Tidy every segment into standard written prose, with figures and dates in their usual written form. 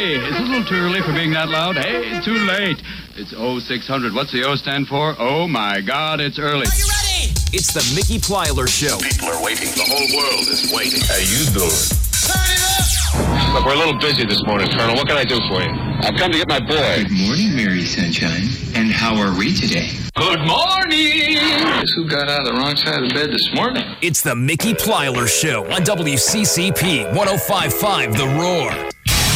Hey, it's a little too early for being that loud. Hey, too late. It's 0600. What's the O stand for? Oh, my God, it's early. Are you ready? It's the Mickey Plyler Show. People are waiting. The whole world is waiting. How you doing? Turn it up! Look, we're a little busy this morning, Colonel. What can I do for you? I've come to get my boy. Good morning, Mary Sunshine. And how are we today? Good morning! Guess who got out of the wrong side of the bed this morning? It's the Mickey Plyler Show on WCCP 105.5 The Roar.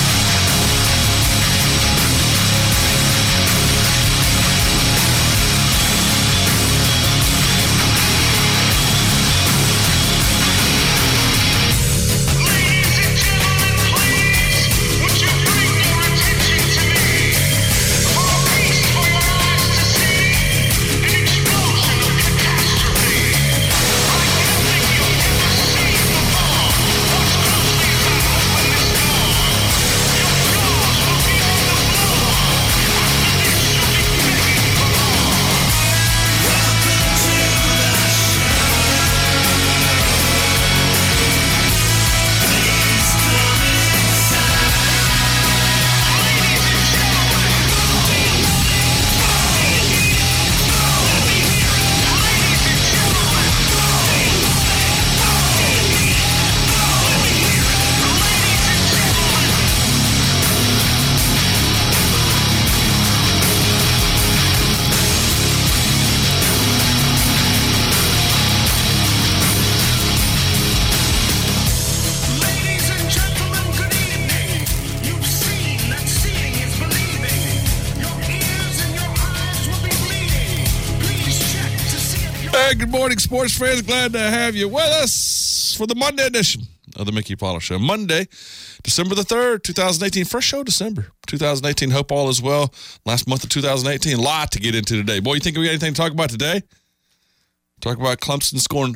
Good morning, sports fans. Glad to have you with us for the Monday edition of the Mickey Plyler Show. Monday, December the 3rd, 2018. First show of December 2018. Hope all is well. Last month of 2018. A lot to get into today. Boy, you think we got anything to talk about today? Talk about Clemson scoring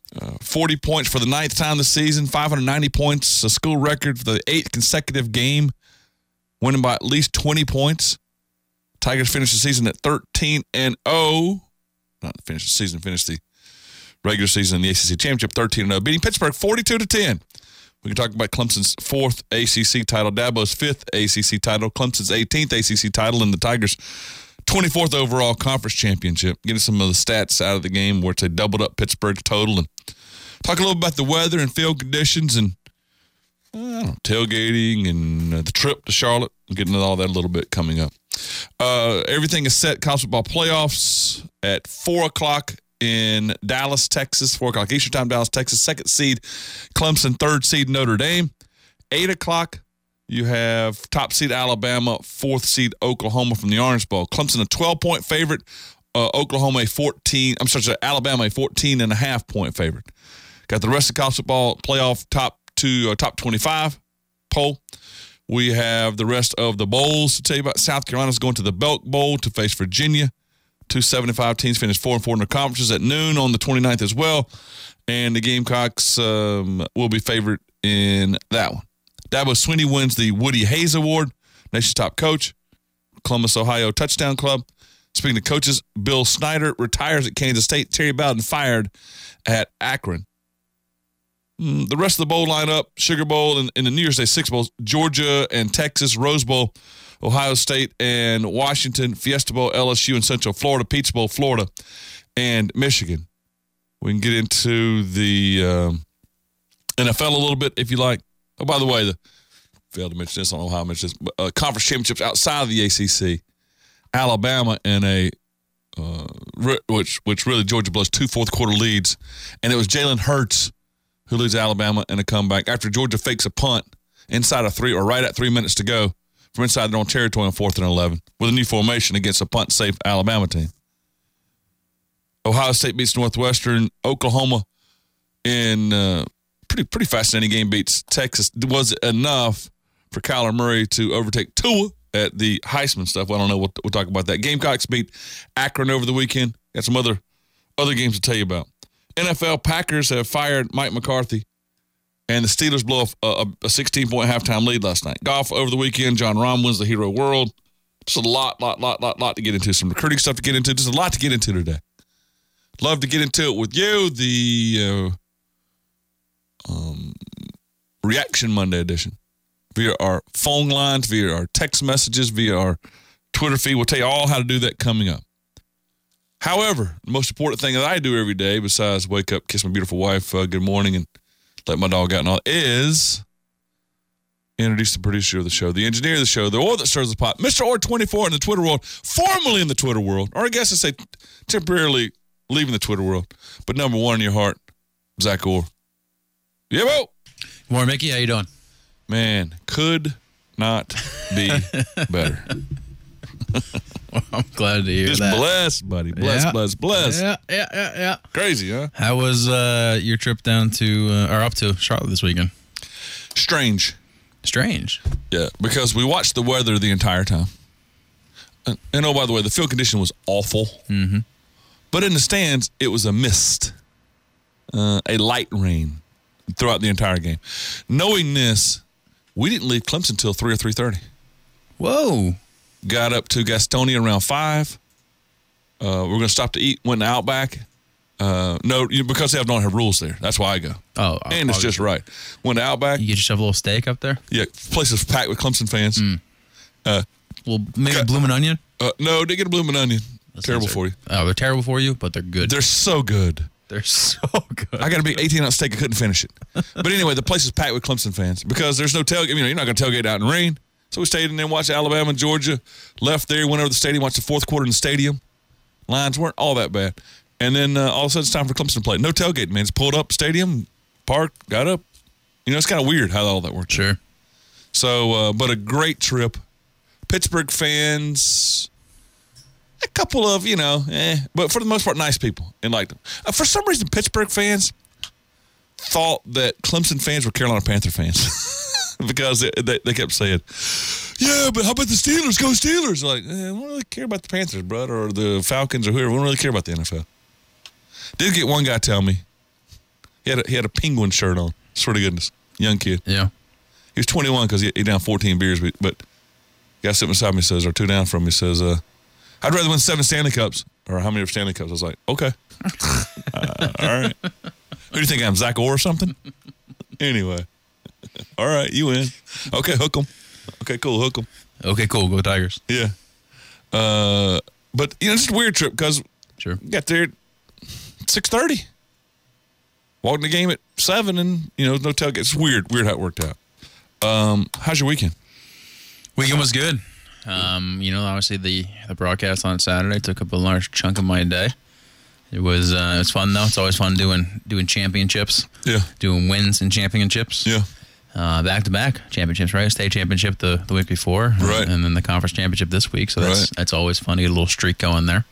40 points for the 9th time this season, 590 points, a school record for the 8th consecutive game, winning by at least 20 points. Tigers finished the season at 13-0. Not finish the season, finish the regular season in the ACC Championship 13-0, beating Pittsburgh 42-10. We can talk about Clemson's 4th ACC title, Dabo's 5th ACC title, Clemson's 18th ACC title, and the Tigers' 24th overall conference championship. Getting some of the stats out of the game where they doubled up Pittsburgh's total, and talk a little about the weather and field conditions and tailgating and the trip to Charlotte. We'll get into all that a little bit coming up. Everything is set. College football playoffs at 4 o'clock in Dallas, Texas. 4 o'clock Eastern Time, Dallas, Texas. 2nd seed Clemson, 3rd seed Notre Dame. 8 o'clock, you have top seed Alabama, 4th seed Oklahoma from the Orange Bowl. Clemson a 12-point favorite. Alabama a 14.5-point favorite. Got the rest of college football playoff top 25 poll. We have the rest of the bowls to tell you about. South Carolina's going to the Belk Bowl to face Virginia. 275 teams finished 4-4 in their conferences at noon on the 29th as well. And the Gamecocks will be favored in that one. Dabo Swinney wins the Woody Hayes Award, nation's top coach, Columbus, Ohio Touchdown Club. Speaking of coaches, Bill Snyder retires at Kansas State. Terry Bowden fired at Akron. The rest of the bowl lineup, Sugar Bowl and the New Year's Day Six Bowls, Georgia and Texas, Rose Bowl, Ohio State and Washington, Fiesta Bowl, LSU and Central Florida, Peach Bowl, Florida, and Michigan. We can get into the NFL a little bit if you like. Oh, by the way, failed to mention this, I don't know how I mentioned this, but conference championships outside of the ACC, Alabama in a which really Georgia blows 2 fourth-quarter leads, and it was Jalen Hurts who leads Alabama in a comeback after Georgia fakes a punt inside of 3 or right at 3 minutes to go from inside their own territory on 4th and 11 with a new formation against a punt-safe Alabama team. Ohio State beats Northwestern. Oklahoma in pretty fascinating game beats Texas. Was it enough for Kyler Murray to overtake Tua at the Heisman stuff? Well, I don't know. We'll talk about that. Gamecocks beat Akron over the weekend. Got some other games to tell you about. NFL Packers have fired Mike McCarthy, and the Steelers blow a 16-point halftime lead last night. Golf over the weekend. John Rahm wins the Hero World. Just a lot to get into. Some recruiting stuff to get into. Just a lot to get into today. Love to get into it with you. The Reaction Monday edition. via our phone lines, via our text messages, via our Twitter feed. We'll tell you all how to do that coming up. However, the most important thing that I do every day, besides wake up, kiss my beautiful wife, good morning, and let my dog out and all, is introduce the producer of the show, the engineer of the show, the oil that stirs the pot, Mr. Orr24 in the Twitter world, formerly in the Twitter world, or I guess I say temporarily leaving the Twitter world, but number one in your heart, Zach Orr. Yeah, Bo. Good morning, Mickey. How you doing? Man, could not be better. Well, I'm glad to hear Just that. blessed, buddy. Bless. Yeah. Crazy, huh? How was your trip down to, or up to Charlotte this weekend? Strange. Yeah, because we watched the weather the entire time. And oh, by the way, the field condition was awful. Mm-hmm. But in the stands, it was a mist, a light rain throughout the entire game. Knowing this, we didn't leave Clemson until 3 or 3:30. Whoa. Got up to Gastonia around 5. We're going to stop to eat, went to Outback. No, because they don't have rules there. That's why I go. Oh, and it's just right. Went to Outback. You get yourself a little steak up there? Yeah, place is packed with Clemson fans. Well, maybe a bloomin' onion? No, didn't get a bloomin' onion. Terrible for you. Oh, they're terrible for you, but they're good. They're so good. They're so good. I got a big 18-ounce steak. I couldn't finish it. But anyway, the place is packed with Clemson fans because there's no tailgate. You're not going to tailgate out in rain. So we stayed in there and watched Alabama and Georgia. Left there, went over to the stadium, watched the fourth quarter in the stadium. Lines weren't all that bad. And then all of a sudden it's time for Clemson to play. No tailgate, man. Just pulled up, stadium, parked, got up. It's kind of weird how all that worked. Sure. So, but a great trip. Pittsburgh fans, a couple of, but for the most part, nice people and liked them. For some reason, Pittsburgh fans thought that Clemson fans were Carolina Panther fans because they kept saying, yeah, but how about the Steelers? Go Steelers. Like, we don't really care about the Panthers, bro, or the Falcons or whoever. We don't really care about the NFL. Did get one guy tell me he had a Penguin shirt on. Swear to goodness. Young kid. Yeah. He was 21 because he down 14 beers, but guy sitting beside me says, or 2 down from me says, I'd rather win 7 Stanley Cups. Or how many Stanley Cups? I was like, okay. All right. Who do you think I am, Zach Orr or something? Anyway. All right, you win. Okay, hook 'em. Okay, cool, hook 'em. Okay, cool. Go Tigers. Yeah. But, it's just a weird trip because Sure. got there at 6:30. Walked in the game at 7 and, no tailgate. It's weird how it worked out. How's your weekend? Weekend was good. Obviously the broadcast on Saturday took up a large chunk of my day. It was fun though. It's always fun doing championships. Yeah. Doing wins and championships. Yeah. Back-to-back championships, right? State championship the week before. Right. And then the conference championship this week. So that's always fun to get a little streak going there.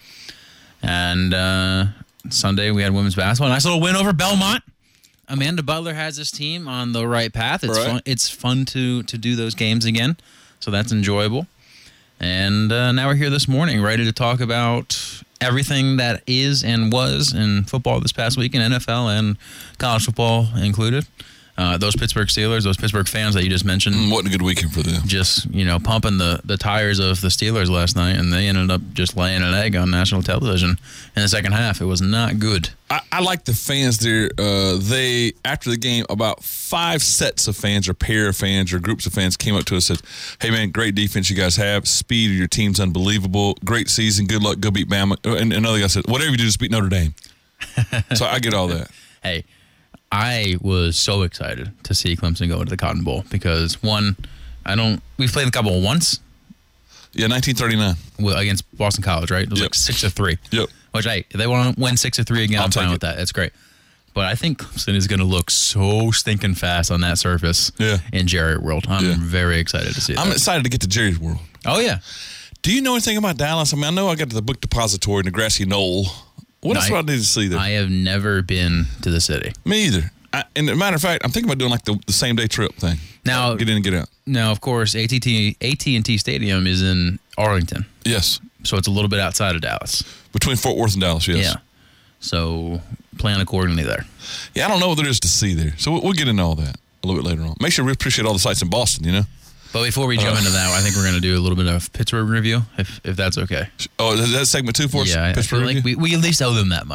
And Sunday we had women's basketball. Nice little win over Belmont. Amanda Butler has this team on the right path. It's fun. It's fun to do those games again. So that's enjoyable. And now we're here this morning, ready to talk about everything that is and was in football this past week in NFL and college football included. Those Pittsburgh Steelers, those Pittsburgh fans that you just mentioned. Wasn't a good weekend for them. Just, pumping the tires of the Steelers last night, and they ended up just laying an egg on national television in the second half. It was not good. I like the fans there. They, after the game, about 5 sets of fans or pair of fans or groups of fans came up to us and said, hey, man, great defense you guys have. Speed of your team's unbelievable. Great season. Good luck. Go beat Bama. And another guy said, whatever you do, just beat Notre Dame. So I get all that. Hey, I was so excited to see Clemson go to the Cotton Bowl because, we've played the Cotton Bowl once. Yeah, 1939. Against Boston College, right? It was like 6-3. Yep. Which, hey, if they want to win 6-3 again, I'm fine with that. That's great. But I think Clemson is going to look so stinking fast on that surface in Jerry World. I'm very excited to see it. I'm excited to get to Jerry's World. Oh, yeah. Do you know anything about Dallas? I know I got to the book depository in the grassy knoll. What else do I need to see there? I have never been to the city. Me either. And as a matter of fact, I'm thinking about doing like the same day trip thing. Now, get in and get out. Now, of course, AT&T Stadium is in Arlington. Yes. So it's a little bit outside of Dallas. Between Fort Worth and Dallas, yes. Yeah. So plan accordingly there. Yeah, I don't know what there is to see there. So we'll get into all that a little bit later on. Make sure we appreciate all the sites in Boston, But before we jump into that, I think we're going to do a little bit of Pittsburgh review, if that's okay. Oh, is that segment 2 for us? Yeah, Pittsburgh I feel like we at least owe them that much.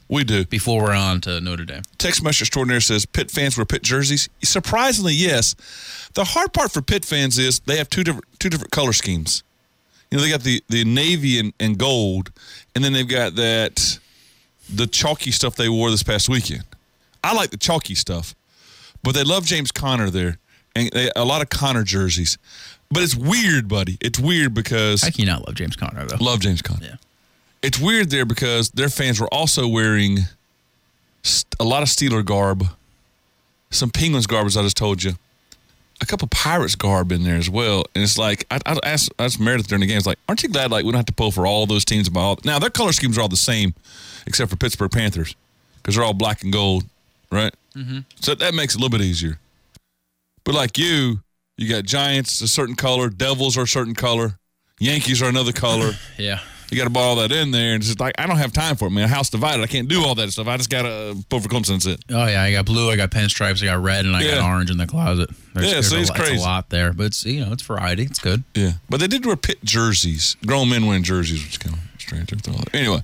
We do. Before we're on to Notre Dame. Text message extraordinaire says, Pitt fans wear Pitt jerseys. Surprisingly, yes. The hard part for Pitt fans is they have two different color schemes. You know, they got the navy and gold, and then they've got the chalky stuff they wore this past weekend. I like the chalky stuff, but they love James Conner there, and a lot of Conner jerseys. But it's weird, buddy. It's weird because... How can you not love James Conner, though? Love James Conner. Yeah. It's weird there because their fans were also wearing a lot of Steeler garb, some Penguins garb, as I just told you, a couple Pirates garb in there as well. And it's like, I asked Meredith during the game, it's like, aren't you glad like we don't have to pull for all those teams? Now, their color schemes are all the same, except for Pittsburgh Panthers, because they're all black and gold, right? Mm-hmm. So that makes it a little bit easier. But like you got Giants a certain color, Devils are a certain color, Yankees are another color. Yeah. You got to put all that in there, and it's just like, I don't have time for it, man. House divided. I can't do all that stuff. I just got to pull for Clemson, that's it. Oh, yeah. I got blue, I got pinstripes, I got red, and I got orange in the closet. There's it's crazy. It's a lot there, but it's, it's variety. It's good. Yeah. But they did wear Pitt jerseys. Grown men wearing jerseys, which is kind of strange. Anyway.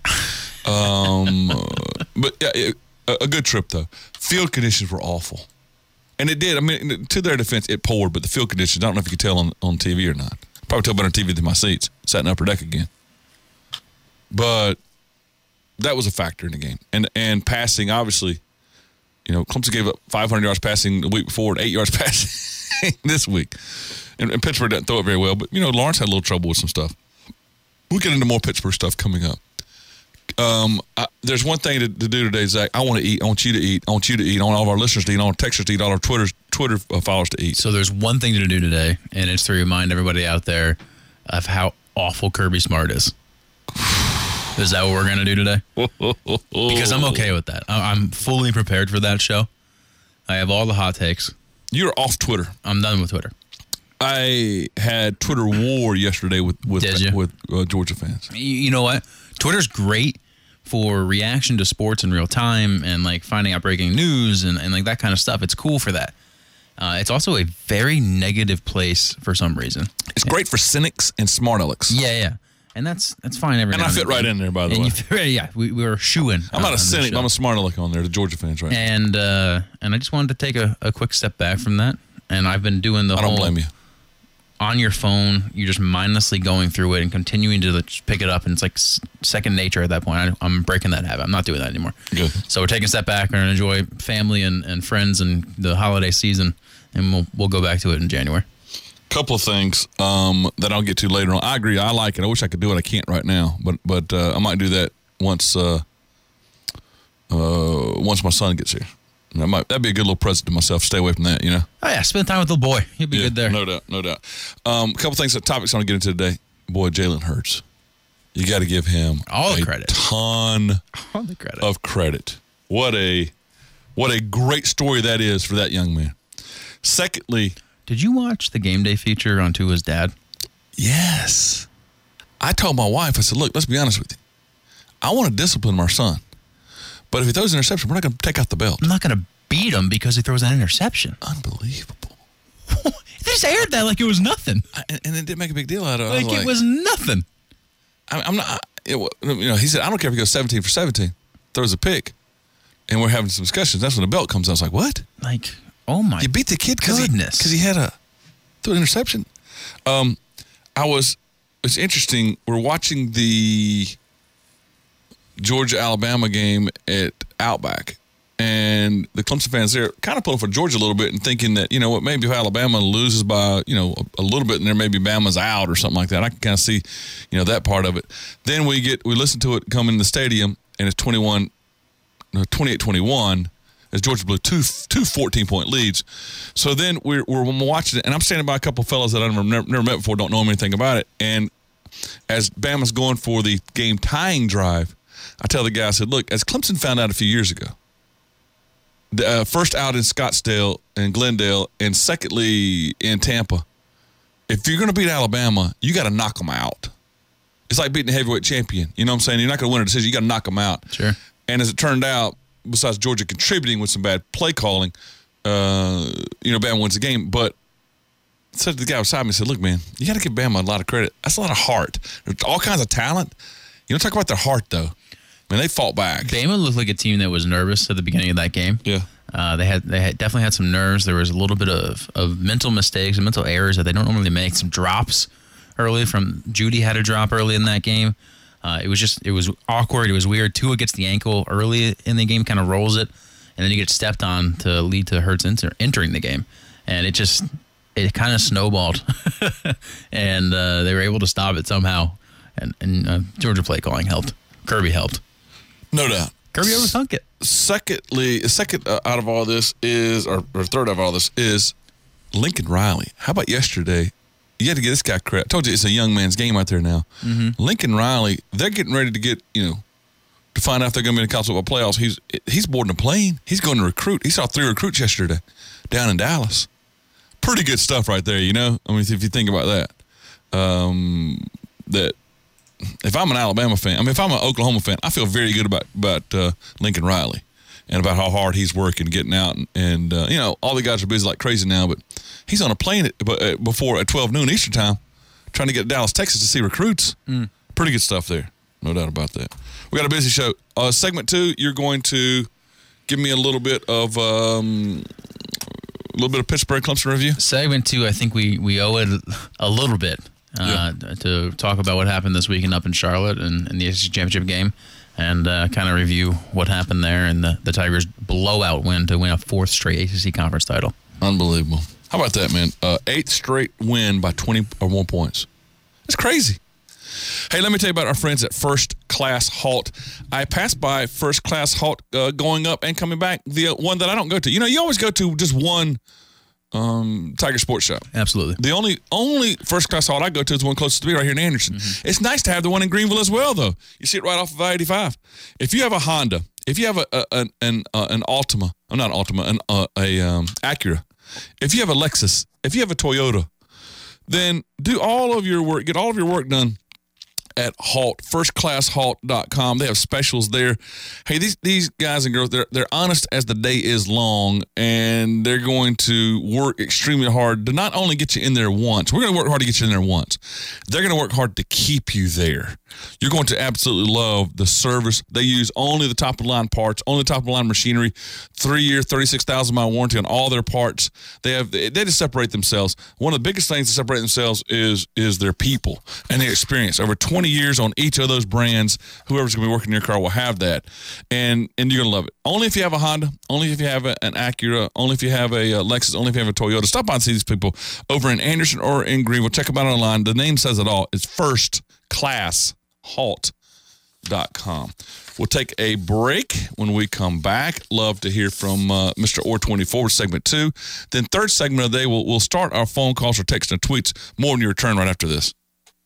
But yeah, a good trip, though. Field conditions were awful. And it did. I mean, to their defense, it poured, but the field conditions, I don't know if you could tell on TV or not. Probably tell better on TV than my seats. Sat in upper deck again. But that was a factor in the game. And passing, obviously, Clemson gave up 500 yards passing the week before and 8 yards passing this week. And Pittsburgh didn't throw it very well. But, Lawrence had a little trouble with some stuff. We'll get into more Pittsburgh stuff coming up. There's one thing to do today, Zach. I want to eat. I want you to eat. I want you to eat. I want all of our listeners to eat. I want Texas to eat. All our Twitter followers to eat. So there's one thing to do today, and it's to remind everybody out there of how awful Kirby Smart is. Is that what we're going to do today? Because I'm okay with that. I'm fully prepared for that show. I have all the hot takes. You're off Twitter. I'm done with Twitter. I had Twitter war yesterday with Georgia fans. You know what? Twitter's great for reaction to sports in real time and like finding out breaking news and like that kind of stuff. It's cool for that. It's also a very negative place for some reason. It's great for cynics and smart alecks. Yeah. And that's fine every and now I fit right in there, by the way. We were shooing. I'm not a cynic, but I'm a smart aleck on there, the Georgia fans, right? And I just wanted to take a quick step back from that. And I've been doing the whole... I don't blame you. On your phone, you're just mindlessly going through it and continuing to just pick it up, and it's like second nature at that point. I'm breaking that habit. I'm not doing that anymore. Good. So we're taking a step back and enjoy family and friends and the holiday season, and we'll go back to it in January. Couple of things that I'll get to later on. I agree. I like it. I wish I could do it. I can't right now, but I might do that once my son gets here. That'd be a good little present to myself. Stay away from that, Oh yeah, spend time with the little boy. He'll be good there. No doubt. A couple things, topics I want to get into today. Boy, Jalen Hurts. You got to give him all the credit. Ton of credit. What a great story that is for that young man. Secondly, did you watch the game day feature on Tua's dad? Yes. I told my wife, I said, look, let's be honest with you. I want to discipline our son. But if he throws an interception, we're not going to take out the belt. I'm not going to beat him because he throws an interception. Unbelievable. They just aired that like it was nothing. And it didn't make a big deal out of it. Like it was nothing. I'm not, he said, I don't care if he goes 17 for 17, throws a pick, and we're having some discussions. That's when the belt comes out. I was like, what? Like, oh my You beat the kid goodness. because he had threw an interception. It's interesting. We're watching the Georgia-Alabama game at Outback, and the Clemson fans there kind of pulling for Georgia a little bit and thinking that, maybe if Alabama loses by, a little bit and there maybe Bama's out or something like that. I can kind of see, that part of it. Then we listen to it come in the stadium, and it's 28-21 as Georgia blew two 14-point leads. So then we're watching it, and I'm standing by a couple of fellows that I've never met before, don't know anything about it. And as Bama's going for the game-tying drive, I tell the guy, I said, look, as Clemson found out a few years ago, the first out in Scottsdale and Glendale, and secondly in Tampa, if you're going to beat Alabama, you got to knock them out. It's like beating a heavyweight champion. You know what I'm saying? You're not going to win a decision. You got to knock them out. Sure. And as it turned out, besides Georgia contributing with some bad play calling, Bama wins the game. But I said to the guy beside me, I said, look, man, you got to give Bama a lot of credit. That's a lot of heart. There's all kinds of talent. You don't talk about their heart, though. I mean, they fought back. Bama looked like a team that was nervous at the beginning of that game. Yeah. They had definitely had some nerves. There was a little bit of mental mistakes and mental errors that they don't normally make. Some drops early from Judy had a drop early in that game. It was awkward. It was weird. Tua gets the ankle early in the game, kind of rolls it, and then he gets stepped on to lead to Hurts entering the game. And it kind of snowballed, and they were able to stop it somehow. And Georgia play calling helped. Kirby helped. No doubt. Kirby overthunk it. Second out of all this is, or third of all this is Lincoln Riley. How about yesterday? You had to give this guy credit. I told you it's a young man's game out there now. Mm-hmm. Lincoln Riley, they're getting ready to get, to find out if they're going to be in the college football playoffs. He's boarding a plane. He's going to recruit. He saw 3 recruits yesterday down in Dallas. Pretty good stuff right there, I mean, if you think about that. That if I'm an Alabama fan, if I'm an Oklahoma fan, I feel very good about Lincoln Riley and about how hard he's working, getting out. And all the guys are busy like crazy now, but he's on a plane before at 12 noon Eastern time trying to get to Dallas, Texas to see recruits. Pretty good stuff there. No doubt about that. We got a busy show. Segment 2, you're going to give me a little bit of Pittsburgh Clemson review. Segment 2, I think we owe it a little bit to talk about what happened this weekend up in Charlotte and the SEC championship game, and kind of review what happened there and the Tigers' blowout win to win a 4th straight ACC conference title. Unbelievable. How about that, man? 8th straight win by 20 or more points. It's crazy. Hey, let me tell you about our friends at First Class Halt. I passed by First Class Halt going up and coming back, the one that I don't go to. You always go to just one Tiger Sports Shop. Absolutely. The only First Class Halt I go to is the one closest to me right here in Anderson. Mm-hmm. It's nice to have the one in Greenville as well, though. You see it right off of I-85. If you have a Honda, if you have an Altima, not Altima, an Acura, if you have a Lexus, if you have a Toyota, then do all of your work, get all of your work done at Halt, firstclasshalt.com. They have specials there. Hey, these guys and girls, they're honest as the day is long, and they're going to work extremely hard to not only get you in there once. We're going to work hard to get you in there once. They're going to work hard to keep you there. You're going to absolutely love the service. They use only the top-of-the-line parts, only the top-of-the-line machinery, 3-year, 36,000-mile warranty on all their parts. They just separate themselves. One of the biggest things to separate themselves is their people and their experience. Over 20 years on each of those brands, whoever's going to be working in your car will have that. And you're going to love it. Only if you have a Honda, only if you have an Acura, only if you have a Lexus, only if you have a Toyota. Stop by and see these people over in Anderson or in Greenville. Check them out online. The name says it all. It's firstclasshalt.com. We'll take a break. When we come back, love to hear from Mr. Orr24, segment 2. Then third segment of the day, we'll start our phone calls or text and tweets. More on your return right after this.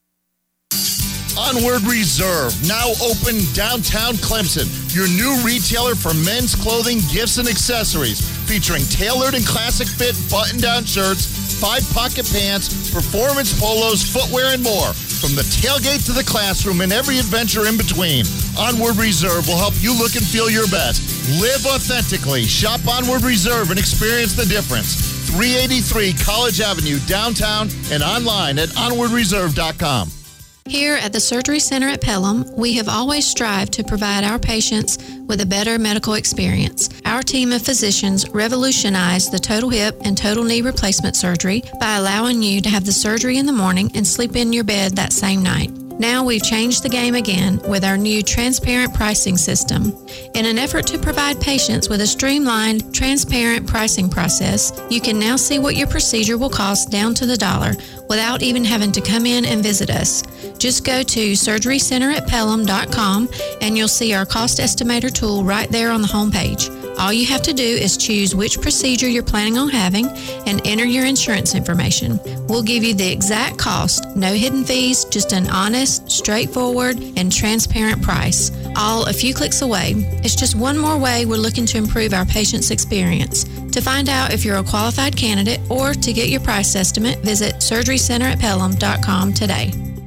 Onward Reserve, now open downtown Clemson. Your new retailer for men's clothing, gifts, and accessories. Featuring tailored and classic fit button-down shirts, 5-pocket pants, performance polos, footwear, and more. From the tailgate to the classroom and every adventure in between, Onward Reserve will help you look and feel your best. Live authentically. Shop Onward Reserve and experience the difference. 383 College Avenue, downtown, and online at onwardreserve.com. Here at the Surgery Center at Pelham, we have always strived to provide our patients with a better medical experience. Our team of physicians revolutionized the total hip and total knee replacement surgery by allowing you to have the surgery in the morning and sleep in your bed that same night. Now we've changed the game again with our new transparent pricing system. In an effort to provide patients with a streamlined, transparent pricing process, you can now see what your procedure will cost down to the dollar without even having to come in and visit us. Just go to surgerycenteratpelham.com and you'll see our cost estimator tool right there on the home page. All you have to do is choose which procedure you're planning on having and enter your insurance information. We'll give you the exact cost, no hidden fees, just an honest, straightforward, and transparent price. All a few clicks away. It's just one more way we're looking to improve our patients' experience. To find out if you're a qualified candidate or to get your price estimate, visit surgerycenteratpelham.com today.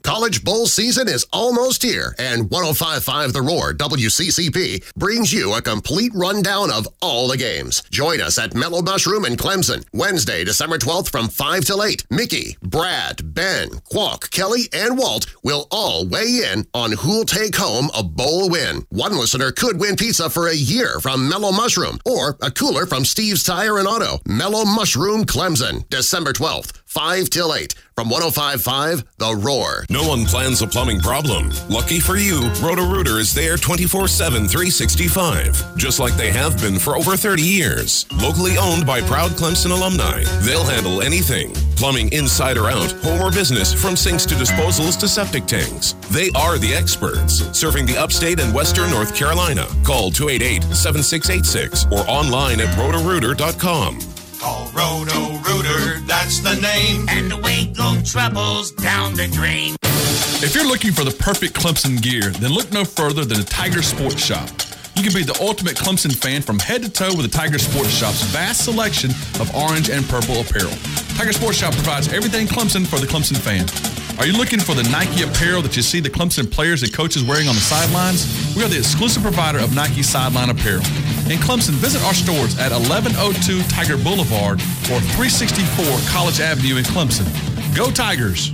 College Bowl season is almost here, and 105.5 The Roar WCCP brings you a complete rundown of all the games. Join us at Mellow Mushroom in Clemson, Wednesday, December 12th from 5 till 8. Mickey, Brad, Ben, Quack, Kelly, and Walt will all weigh in on who'll take home a bowl win. One listener could win pizza for a year from Mellow Mushroom or a cooler from Steve's Tire and Auto. Mellow Mushroom, Clemson, December 12th, 5 till 8. From 105.5 The Roar. No one plans a plumbing problem. Lucky for you, Roto-Rooter is there 24/7, 365. Just like they have been for over 30 years. Locally owned by proud Clemson alumni. They'll handle anything. Plumbing inside or out, home or business, from sinks to disposals to septic tanks. They are the experts, serving the upstate and western North Carolina. Call 288-7686 or online at rotorooter.com. Call Roto-Rooter, that's the name. And away go troubles down the drain. If you're looking for the perfect Clemson gear, then look no further than the Tiger Sports Shop. You can be the ultimate Clemson fan from head to toe with the Tiger Sports Shop's vast selection of orange and purple apparel. Tiger Sports Shop provides everything Clemson for the Clemson fan. Are you looking for the Nike apparel that you see the Clemson players and coaches wearing on the sidelines? We are the exclusive provider of Nike sideline apparel. In Clemson, visit our stores at 1102 Tiger Boulevard or 364 College Avenue in Clemson. Go Tigers!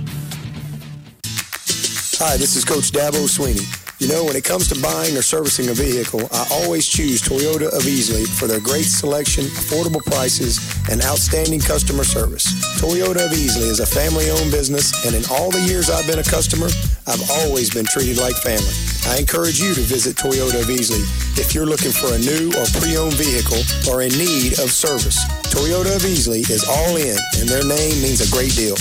Hi, this is Coach Dabo Sweeney. You know, when it comes to buying or servicing a vehicle, I always choose Toyota of Easley for their great selection, affordable prices, and outstanding customer service. Toyota of Easley is a family-owned business, and in all the years I've been a customer, I've always been treated like family. I encourage you to visit Toyota of Easley if you're looking for a new or pre-owned vehicle or in need of service. Toyota of Easley is all in, and their name means a great deal.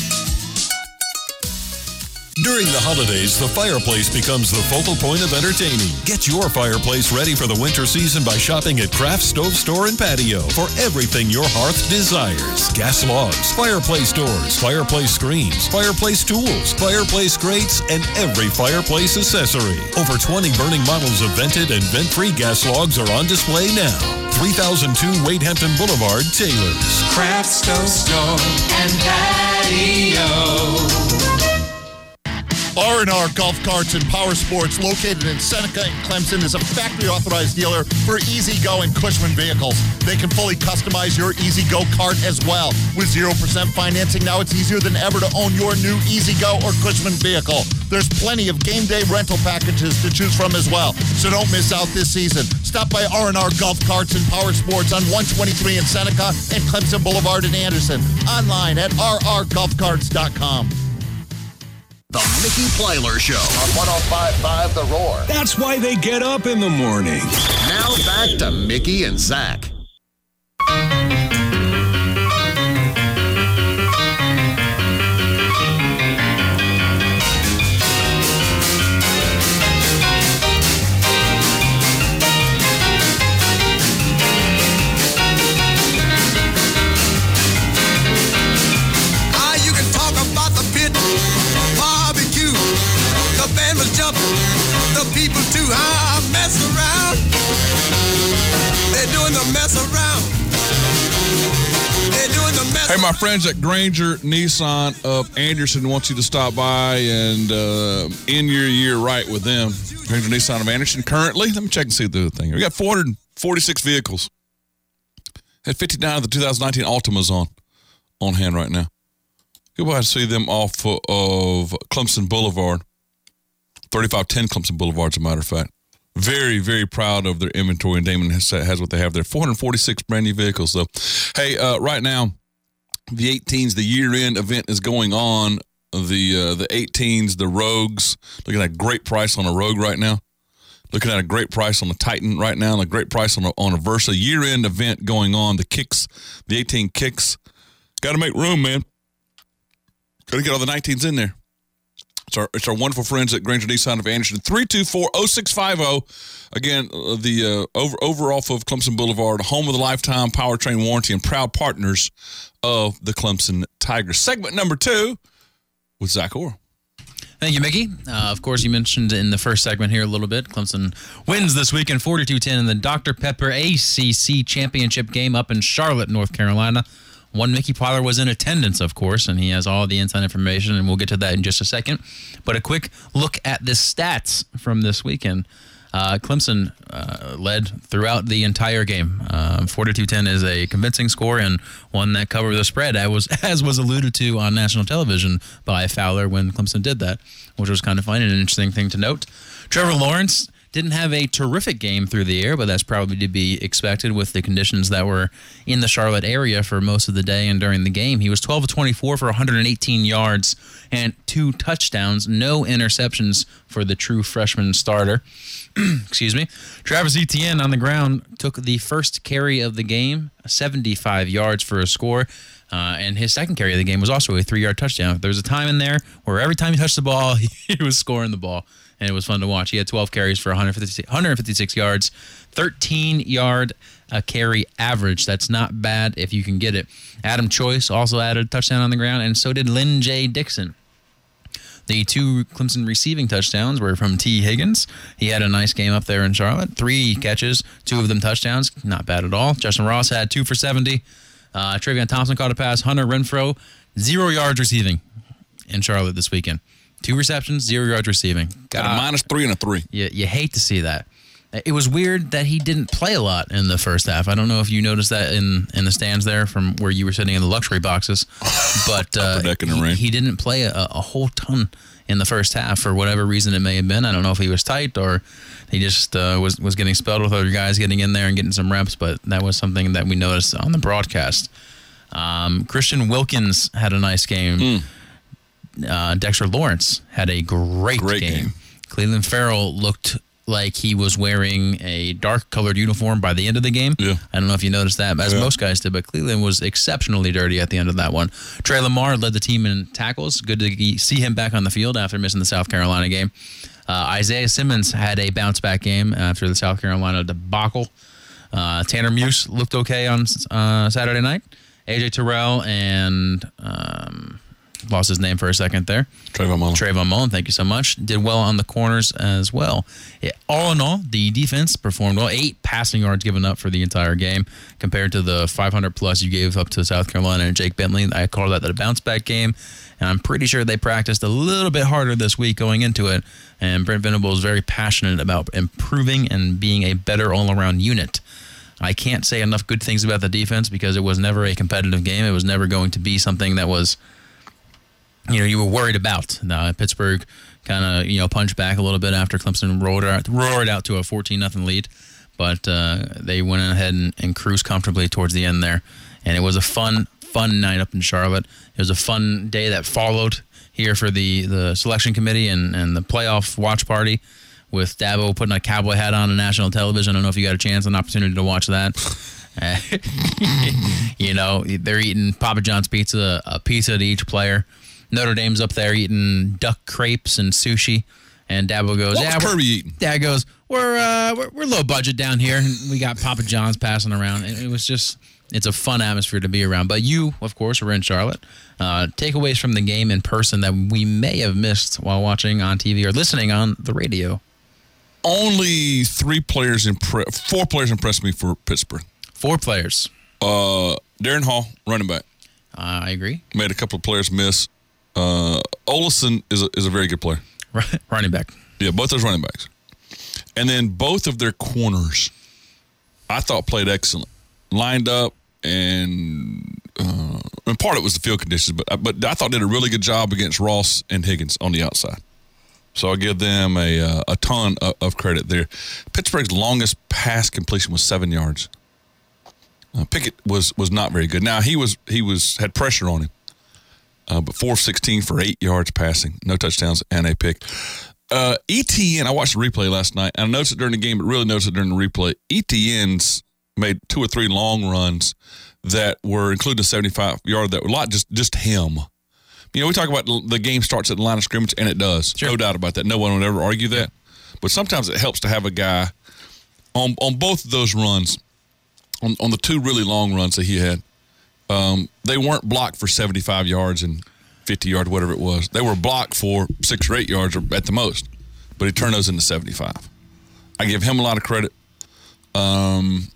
During the holidays, the fireplace becomes the focal point of entertaining. Get your fireplace ready for the winter season by shopping at Craft Stove Store and Patio for everything your hearth desires. Gas logs, fireplace doors, fireplace screens, fireplace tools, fireplace grates, and every fireplace accessory. Over 20 burning models of vented and vent-free gas logs are on display now. 3002 Wade Hampton Boulevard, Taylor's. Craft Stove Store and Patio. R&R Golf Carts and Power Sports, located in Seneca and Clemson, is a factory-authorized dealer for E-Z-Go and Cushman vehicles. They can fully customize your E-Z-Go cart as well. With 0% financing, now it's easier than ever to own your new E-Z-Go or Cushman vehicle. There's plenty of game day rental packages to choose from as well, so don't miss out this season. Stop by R&R Golf Carts and Power Sports on 123 in Seneca and Clemson Boulevard in Anderson. Online at rrgolfcarts.com. The Mickey Plyler Show on 105.5 The Roar. That's why they get up in the morning. Now back to Mickey and Zach. You can talk about the pit. The band was jumping, the people too high mess around. They're doing the mess around. They're doing the mess. Hey, my friends at Granger Nissan of Anderson want you to stop by and end your year right with them. Granger Nissan of Anderson currently, let me check and see the thing. We got 446 vehicles. Had 59 of the 2019 Altimas on hand right now. Go by and see them off of Clemson Boulevard. 3510 Clemson Boulevard, as a matter of fact. Very, very proud of their inventory, and Damon has what they have there. 446 brand new vehicles, though. Hey, right now, the 18s, the year-end event is going on. The 18s, the Rogues, looking at a great price on a Rogue right now. Looking at a great price on the Titan right now, and a great price on a Versa. Year-end event going on. The Kicks, the 18 Kicks. Got to make room, man. Got to get all the 19s in there. It's our wonderful friends at Granger Nissan of Anderson. 324-0650. Again, the over off of Clemson Boulevard, home of the lifetime powertrain warranty and proud partners of the Clemson Tigers. Segment number 2 with Zach Orr. Thank you, Mickey. Of course, you mentioned in the first segment here a little bit, Clemson wins this weekend 42-10 in the Dr. Pepper ACC Championship game up in Charlotte, North Carolina. One Mickey Plyler was in attendance, of course, and he has all the inside information, and we'll get to that in just a second. But a quick look at the stats from this weekend. Clemson led throughout the entire game. 42-10 is a convincing score and one that covered the spread, as was alluded to on national television by Fowler when Clemson did that, which was kind of fun and an interesting thing to note. Trevor Lawrence didn't have a terrific game through the air, but that's probably to be expected with the conditions that were in the Charlotte area for most of the day and during the game. He was 12 of 24 for 118 yards and 2 touchdowns, no interceptions for the true freshman starter. Excuse me. Travis Etienne on the ground took the first carry of the game, 75 yards for a score. And his second carry of the game was also a 3-yard touchdown. There was a time in there where every time he touched the ball, he was scoring the ball. And it was fun to watch. He had 12 carries for 156 yards, 13-yard carry average. That's not bad if you can get it. Adam Choice also added a touchdown on the ground, and so did Lynn J. Dixon. The 2 Clemson receiving touchdowns were from T. Higgins. He had a nice game up there in Charlotte. 3 catches, 2 of them touchdowns. Not bad at all. Justin Ross had 2 for 70. Travion Thompson caught a pass. Hunter Renfrow, 0 yards receiving in Charlotte this weekend. 2 receptions, 0 yards receiving. Got a -3 and a 3. You hate to see that. It was weird that he didn't play a lot in the first half. I don't know if you noticed that in the stands there from where you were sitting in the luxury boxes, but he didn't play a whole ton in the first half for whatever reason it may have been. I don't know if he was tight or he just was getting spelled with other guys getting in there and getting some reps, but that was something that we noticed on the broadcast. Christian Wilkins had a nice game. Dexter Lawrence had a great game. Cleveland Farrell looked like he was wearing a dark-colored uniform by the end of the game. Yeah. I don't know if you noticed that, as most guys did, but Cleveland was exceptionally dirty at the end of that one. Trey Lamar led the team in tackles. Good to see him back on the field after missing the South Carolina game. Isaiah Simmons had a bounce-back game after the South Carolina debacle. Tanner Muse looked okay on Saturday night. A.J. Terrell and... lost his name for a second there. Trayvon Mullen, thank you so much. Did well on the corners as well. All in all, the defense performed well. 8 passing yards given up for the entire game compared to the 500-plus you gave up to South Carolina and Jake Bentley. I call that the bounce-back game, and I'm pretty sure they practiced a little bit harder this week going into it, and Brent Venable is very passionate about improving and being a better all-around unit. I can't say enough good things about the defense because it was never a competitive game. It was never going to be something that was... you were worried about. Pittsburgh kind of, punched back a little bit after Clemson roared out to a 14-0 lead. But they went ahead and cruised comfortably towards the end there. And it was a fun night up in Charlotte. It was a fun day that followed here for the selection committee and the playoff watch party with Dabo putting a cowboy hat on national television. I don't know if you got an opportunity to watch that. They're eating Papa John's pizza, a pizza to each player. Notre Dame's up there eating duck crepes and sushi, and Dabo goes, "What was Kirby eating?" Dad goes, "We're low budget down here, and we got Papa John's passing around." And it was it's a fun atmosphere to be around. But you, of course, were in Charlotte. Takeaways from the game in person that we may have missed while watching on TV or listening on the radio. Only 4 players impressed me for Pittsburgh. 4 players. Darren Hall, running back. I agree. Made a couple of players miss. Olesen is a very good player. Running back. Yeah, both those running backs. And then both of their corners, I thought played excellent. Lined up, and part of it was the field conditions, but I thought did a really good job against Ross and Higgins on the outside. So I'll give them a ton of credit there. Pittsburgh's longest pass completion was 7 yards. Pickett was not very good. Now he had pressure on him. But 4 of 16 for 8 yards passing, no touchdowns, and a pick. ETN, I watched the replay last night, and I noticed it during the game, but really noticed it during the replay. ETN's made 2 or 3 long runs that were including a 75-yard that were a lot just him. We talk about the game starts at the line of scrimmage, and it does. Sure. No doubt about that. No one would ever argue that. But sometimes it helps to have a guy on both of those runs, on the 2 really long runs that he had. They weren't blocked for 75 yards and 50 yards, whatever it was. They were blocked for 6 or 8 yards at the most, but he turned those into 75. I give him a lot of credit. I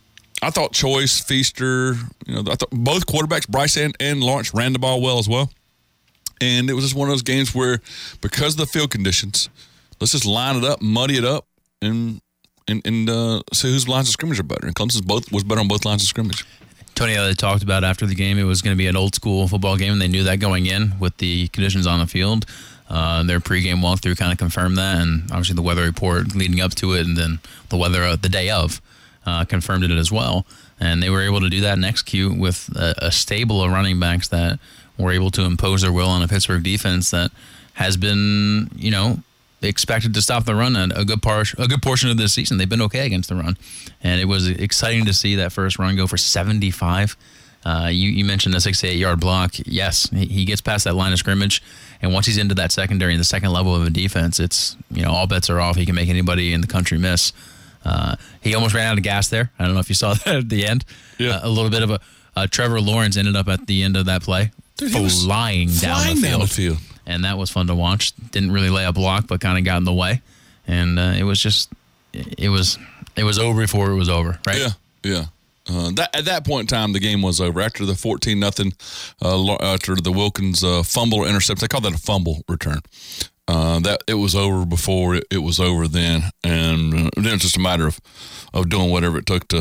I thought Choice, Feaster, I thought both quarterbacks, Bryce and Lawrence, ran the ball well as well. And it was just one of those games where, because of the field conditions, let's just line it up, muddy it up, and see whose lines of scrimmage are better. And Clemson was better on both lines of scrimmage. Tony, they talked about after the game, it was going to be an old school football game, and they knew that going in with the conditions on the field. Their pregame walkthrough kind of confirmed that, and obviously the weather report leading up to it, and then the weather the day of confirmed it as well. And they were able to do that and execute with a stable of running backs that were able to impose their will on a Pittsburgh defense that has been, expected to stop the run at a good portion of this season. They've been okay against the run, and it was exciting to see that first run go for 75. You mentioned the 68-yard block. Yes, he gets past that line of scrimmage, and once he's into that secondary and the second level of a defense, it's all bets are off. He can make anybody in the country miss. He almost ran out of gas there. I don't know if you saw that at the end. Yeah. A little bit of a Trevor Lawrence ended up at the end of that play. Dude, flying down the field. And that was fun to watch. Didn't really lay a block, but kind of got in the way. And it was over before it was over, right? Yeah. At that point in time, the game was over. After the 14-0, after the Wilkins fumble or interception, they call that a fumble return. That it was over before it was over then, and then it's just a matter of doing whatever it took to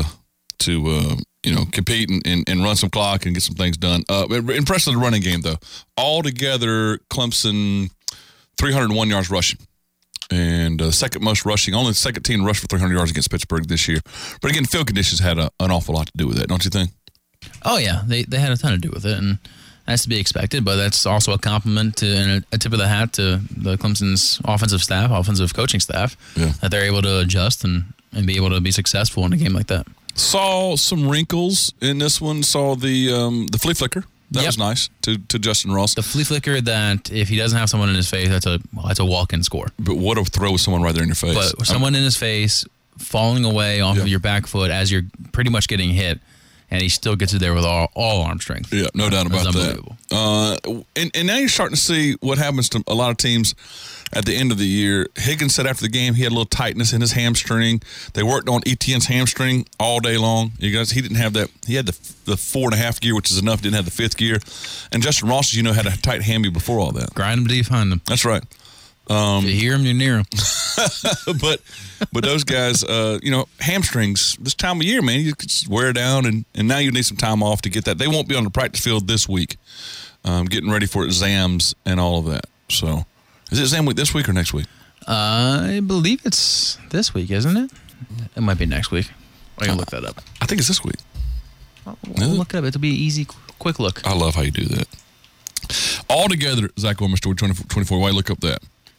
compete and run some clock and get some things done. Impressive the running game, though. Altogether, Clemson, 301 yards rushing. And second most rushing, only the second team rushed for 300 yards against Pittsburgh this year. But again, field conditions had an awful lot to do with that, don't you think? Oh, yeah. They had a ton to do with it, and that's to be expected. But that's also a compliment to and a tip of the hat to the Clemson's offensive coaching staff, that they're able to adjust and be able to be successful in a game like that. Saw some wrinkles in this one. Saw the flea flicker. That was nice to Justin Ross. The flea flicker that if he doesn't have someone in his face, that's a walk-in score. But what a throw with someone right there in your face. But someone in his face, falling away off of your back foot as you're pretty much getting hit, and he still gets it there with all arm strength. Yeah, no doubt about that. And now you're starting to see what happens to a lot of teams at the end of the year. Higgins said after the game he had a little tightness in his hamstring. They worked on Etienne's hamstring all day long. He didn't have that. He had the 4.5 gear, which is enough. Didn't have the 5th gear. And Justin Ross, had a tight hammy before all that. Grind him till you find him. That's right. If you hear him, you're near him. but those guys, hamstrings, this time of year, man, you could just wear down, and now you need some time off to get that. They won't be on the practice field this week, getting ready for exams and all of that. So, is it exam week this week or next week? I believe it's this week, isn't it? It might be next week. I can look that up. I think it's this week. We'll look it up. It'll be an easy, quick look. I love how you do that. Altogether, Zach Wilmer, Story 24, why look up that?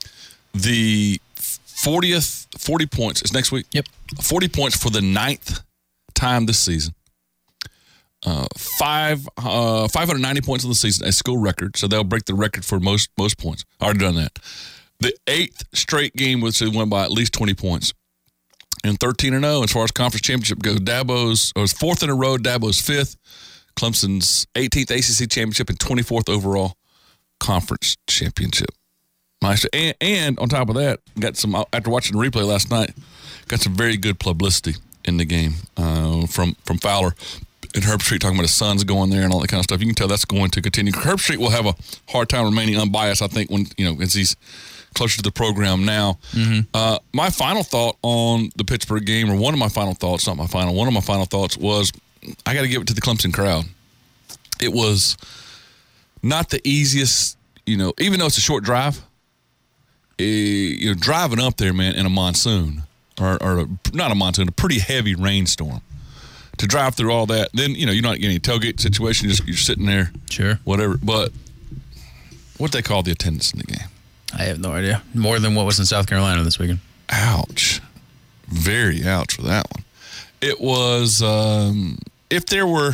The 40 points is next week. Yep. 40 points for the 9th time this season. 590 points on the season, a school record. So they'll break the record for most points. Already done that. The 8th straight game which they won by at least 20 points. And 13-0 as far as conference championship goes. Dabo's 4th in a row. Dabo's 5th. Clemson's 18th ACC championship and 24th overall conference championship. Nice. And on top of that, got some, after watching the replay last night, got some very good publicity in the game from Fowler and Herbstreit talking about his sons going there and all that kind of stuff. You can tell that's going to continue. Herbstreit will have a hard time remaining unbiased, I think, when as he's closer to the program now. Mm-hmm. My final thought on the Pittsburgh game, or one of my final thoughts, not my final, one of my final thoughts was I got to give it to the Clemson crowd. It was not the easiest, even though it's a short drive. Driving up there, man, in a monsoon or not a monsoon, a pretty heavy rainstorm, to drive through all that. Then you're not getting any tailgate situation. You're sitting there, sure, whatever. But what they call the attendance in the game? I have no idea. More than what was in South Carolina this weekend. Ouch, very ouch for that one. It was if there were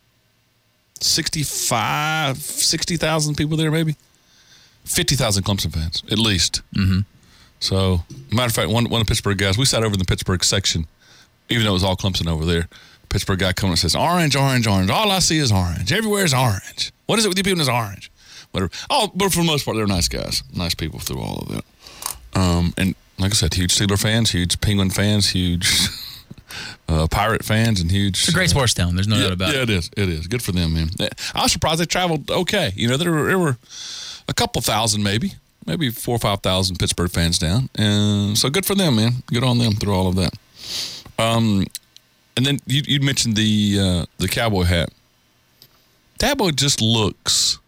60,000 people there, maybe 50,000 Clemson fans, at least. Mm-hmm. So, matter of fact, one of the Pittsburgh guys, we sat over in the Pittsburgh section, even though it was all Clemson over there. Pittsburgh guy coming and says, orange, orange, orange. All I see is orange. Everywhere is orange. What is it with you people that's orange? Whatever. Oh, but for the most part, they're nice guys. Nice people through all of that. And like I said, huge Steeler fans, huge Penguin fans, huge Pirate fans and huge. It's a great sports town. There's no doubt about it. Yeah, it is. It is. Good for them, man. I was surprised they traveled okay. There were a couple thousand maybe 4,000 or 5,000 Pittsburgh fans down. And so good for them, man. Good on them through all of that. And then you mentioned the cowboy hat. Dabo just looks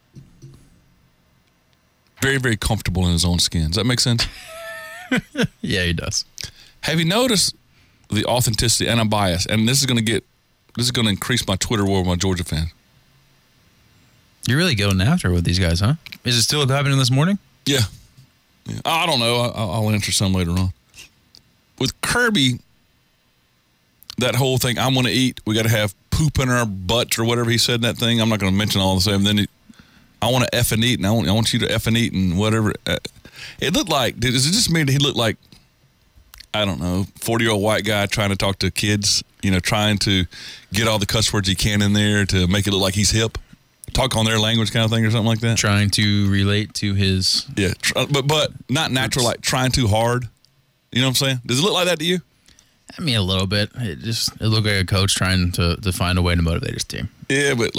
very, very comfortable in his own skin. Does that make sense? Yeah, he does. Have you noticed the authenticity? And I'm biased, and this is going to increase my Twitter war with my Georgia fans. You're really going after it with these guys, huh? Is it still happening this morning? Yeah. I don't know. I'll answer some later on. With Kirby, that whole thing, I'm going to eat, we got to have poop in our butts or whatever he said in that thing. I'm not going to mention all the same. Then I want to F and eat, and I want you to F and eat and whatever. It looked like, is it just me that he looked like, I don't know, 40-year-old white guy trying to talk to kids, trying to get all the cuss words he can in there to make it look like he's hip, talk on their language kind of thing or something like that? Trying to relate to his... Yeah, but not natural, like trying too hard. You know what I'm saying? Does it look like that to you? I mean, a little bit. It looked like a coach trying to find a way to motivate his team. Yeah, but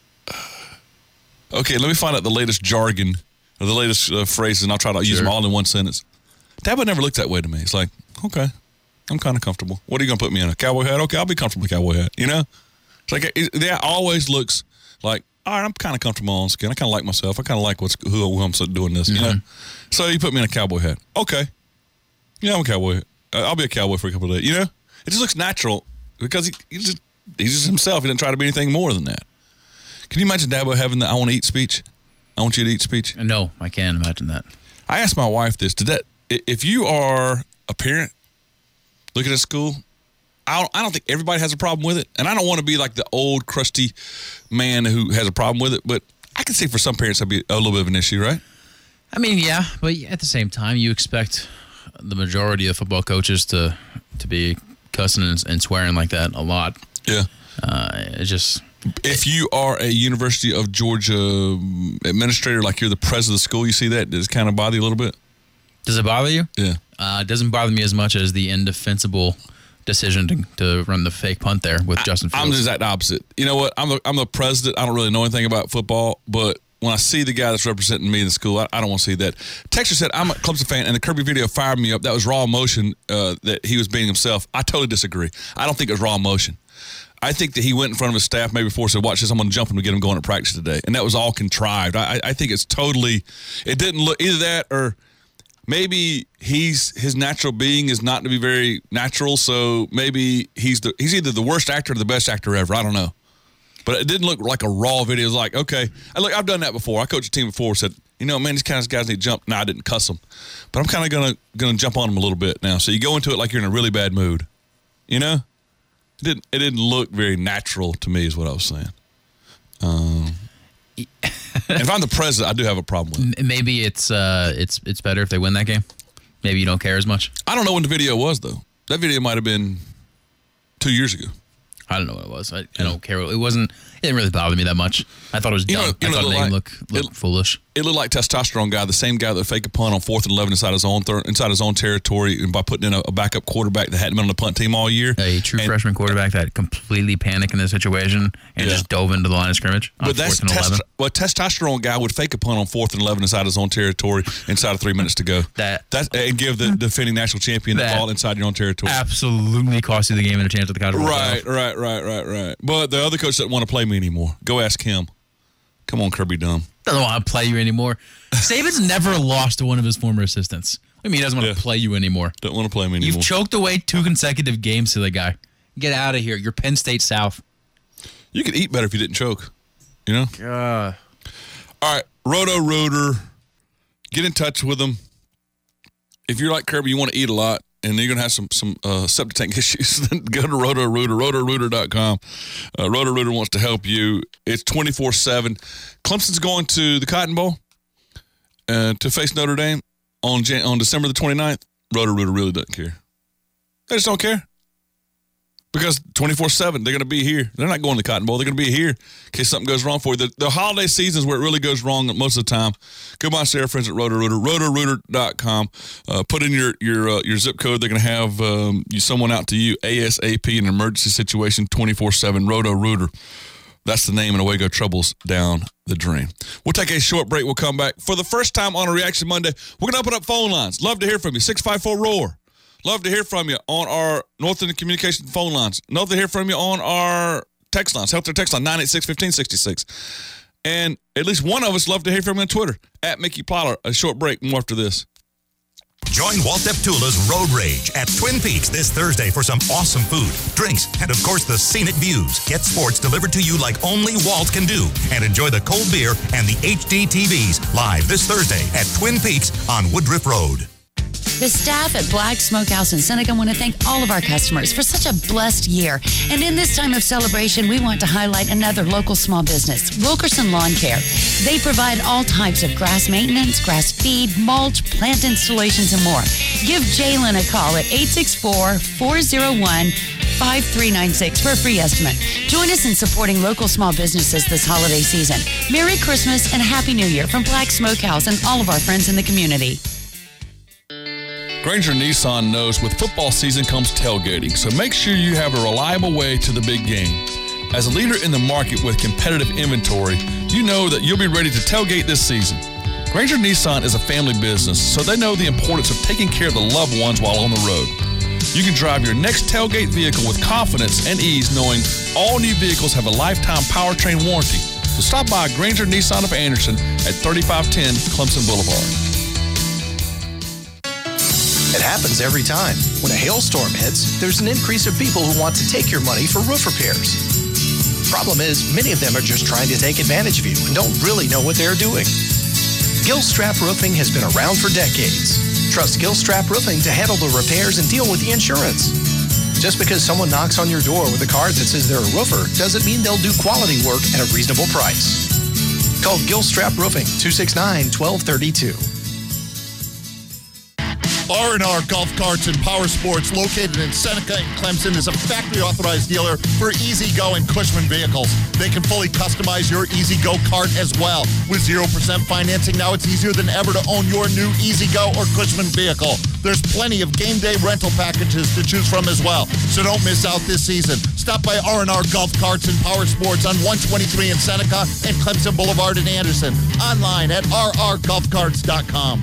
okay, let me find out the latest jargon or the latest phrases, and I'll try to use them all in one sentence. Dabo never looked that way to me. It's like, okay, I'm kind of comfortable. What are you going to put me in, a cowboy hat? Okay, I'll be comfortable with a cowboy hat, It's like, that always looks like, all right, I'm kind of comfortable on skin. I kind of like myself. I kind of like who I'm doing this, So you put me in a cowboy hat. Okay. Yeah, I'm a cowboy. I'll be a cowboy for a couple of days, It just looks natural because he's just himself. He didn't try to be anything more than that. Can you imagine Dabo having the I want to eat speech? I want you to eat speech? No, I can't imagine that. I asked my wife this. If you are a parent looking at school, I don't think everybody has a problem with it. And I don't want to be like the old, crusty man who has a problem with it. But I can see for some parents that'd be a little bit of an issue, right? I mean, yeah. But at the same time, you expect the majority of football coaches to be cussing and swearing like that a lot. Yeah. It's just... If you are a University of Georgia administrator, like you're the president of the school, you see that? Does it kind of bother you a little bit? Does it bother you? Yeah. It doesn't bother me as much as the indefensible decision to run the fake punt there with Justin Fields. I'm the exact opposite. You know what? I'm the president. I don't really know anything about football, but when I see the guy that's representing me in the school, I don't want to see that. Texter said, I'm a Clemson fan, and the Kirby video fired me up. That was raw emotion that he was being himself. I totally disagree. I don't think it was raw emotion. I think that he went in front of his staff maybe before and said, watch this, I'm going to jump him to get him going at practice today. And that was all contrived. I think it's totally – it didn't look – either that or maybe his natural being is not to be very natural, so maybe he's either the worst actor or the best actor ever. I don't know. But it didn't look like a raw video. It was like, okay. I've done that before. I coached a team before, said, man, these kind of guys need to jump. No, I didn't cuss them. But I'm kind of gonna jump on them a little bit now. So you go into it like you're in a really bad mood. It didn't look very natural to me is what I was saying. If I'm the president, I do have a problem with it. Maybe it's better if they win that game. Maybe you don't care as much. I don't know when the video was, though. That video might have been 2 years ago. I don't know what it was. I don't care. It didn't really bother me that much. I thought it was dumb. I thought it made him look foolish. It looked like testosterone guy, the same guy that faked a punt on 4th and 11 inside his own territory, and by putting in a backup quarterback that hadn't been on the punt team all year. A true freshman quarterback that completely panicked in this situation and just dove into the line of scrimmage on 4th and 11. Well, testosterone guy would fake a punt on 4th and 11 inside his own territory inside of 3 minutes to go. And give the defending national champion the ball inside your own territory. Absolutely cost you the game and a chance at the college. Right. But the other coach doesn't want to play me anymore. Go ask him. Come on, Kirby Dumb. Doesn't want to play you anymore. Saban's never lost to one of his former assistants. I mean, he doesn't want to play you anymore. Don't want to play me anymore. You've choked away 2 consecutive games to the guy. Get out of here. You're Penn State South. You could eat better if you didn't choke. All right, Roto-Rooter. Get in touch with them. If you're like Kirby, you want to eat a lot, and you're going to have some septic tank issues, then go to Roto-Rooter, rotorooter.com. Roto-Rooter wants to help you. It's 24/7. Clemson's going to the Cotton Bowl to face Notre Dame on December the 29th. Roto-Rooter really doesn't care. They just don't care. Because 24/7, they're going to be here. They're not going to Cotton Bowl. They're going to be here in case something goes wrong for you. The holiday season is where it really goes wrong most of the time. Go by Sarah friends at Roto-Rooter, rotorooter.com. Put in your zip code. They're going to have someone out to you ASAP in an emergency situation, 24/7, Roto-Rooter. That's the name, and away go troubles down the drain. We'll take a short break. We'll come back. For the first time on a Reaction Monday, we're going to open up phone lines. Love to hear from you. 654-ROAR. Love to hear from you on our Northern Communication phone lines. Love to hear from you on our text lines. Health text line 986-1566. And at least one of us love to hear from you on Twitter, at Mickey Plyler. A short break. More after this. Join Walt Deptula's Road Rage at Twin Peaks this Thursday for some awesome food, drinks, and of course the scenic views. Get sports delivered to you like only Walt can do. And enjoy the cold beer and the HD TVs live this Thursday at Twin Peaks on Woodruff Road. The staff at Black Smokehouse in Seneca want to thank all of our customers for such a blessed year. And in this time of celebration, we want to highlight another local small business, Wilkerson Lawn Care. They provide all types of grass maintenance, grass feed, mulch, plant installations, and more. Give Jalen a call at 864-401-5396 for a free estimate. Join us in supporting local small businesses this holiday season. Merry Christmas and Happy New Year from Black Smokehouse and all of our friends in the community. Granger Nissan knows with football season comes tailgating, so make sure you have a reliable way to the big game. As a leader in the market with competitive inventory, you know that you'll be ready to tailgate this season. Granger Nissan is a family business, so they know the importance of taking care of the loved ones while on the road. You can drive your next tailgate vehicle with confidence and ease knowing all new vehicles have a lifetime powertrain warranty. So stop by Granger Nissan of Anderson at 3510 Clemson Boulevard. It happens every time. When a hailstorm hits, there's an increase of people who want to take your money for roof repairs. Problem is, many of them are just trying to take advantage of you and don't really know what they're doing. Gilstrap Roofing has been around for decades. Trust Gilstrap Roofing to handle the repairs and deal with the insurance. Just because someone knocks on your door with a card that says they're a roofer doesn't mean they'll do quality work at a reasonable price. Call Gilstrap Roofing, 269-1232. R&R Golf Carts and Power Sports, located in Seneca and Clemson, is a factory-authorized dealer for E-Z-GO and Cushman vehicles. They can fully customize your E-Z-GO cart as well. With 0% financing, now it's easier than ever to own your new E-Z-GO or Cushman vehicle. There's plenty of game day rental packages to choose from as well, so don't miss out this season. Stop by R&R Golf Carts and Power Sports on 123 in Seneca and Clemson Boulevard in Anderson. Online at rrgolfcarts.com.